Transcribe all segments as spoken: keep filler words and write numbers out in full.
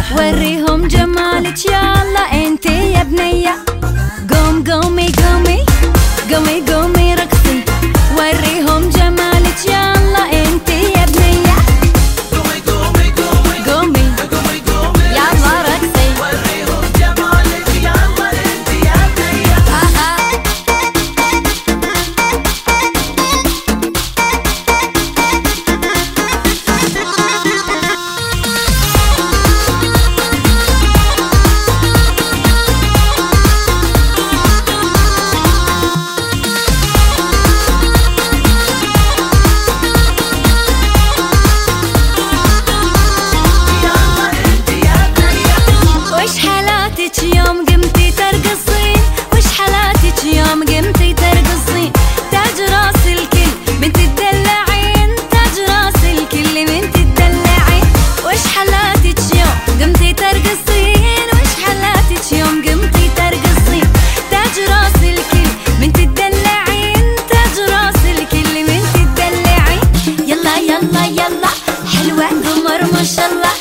وريهم جمالك يلا انتي يا بنية. قوم قومي قومي قومي قومي رقصي، وريهم جمالك يلا انتي يا بنية. قومي قومي قومي قومي قومي قومي يلا رقصي، وريهم جمالك يلا انتي يا بنية. يوم قمتي ترقصين وش حالاتك يوم قمتي ترقصين، تاج راس الكل بنت تدلعين، تاج راس الكل بنت تدلعين. وش حالاتك يوم قمتي ترقصين، وش حالاتك يوم قمتي ترقصين، تاج راس الكل بنت تدلعين، تاج راس الكل بنت تدلعين. يلا يلا يلا حلوة قمر ما شاء الله،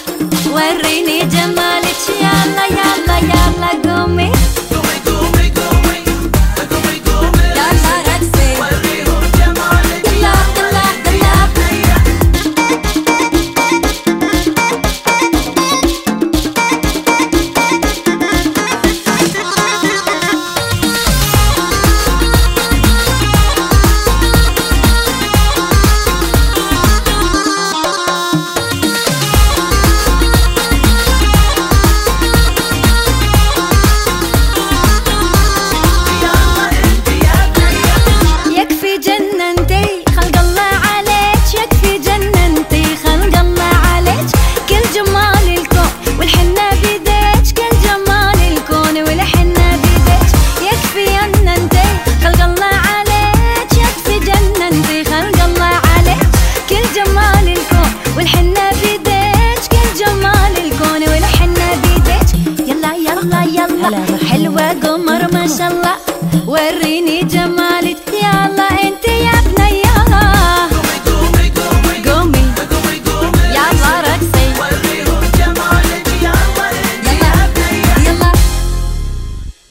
وريني جمالك يلا يلا يلا قومي قومي قومي قومي قومي قومي يلا رقصي، وريهم جمالك دلاب دلاب دلاب. حلوة قمر ما شاء الله، وريني جمال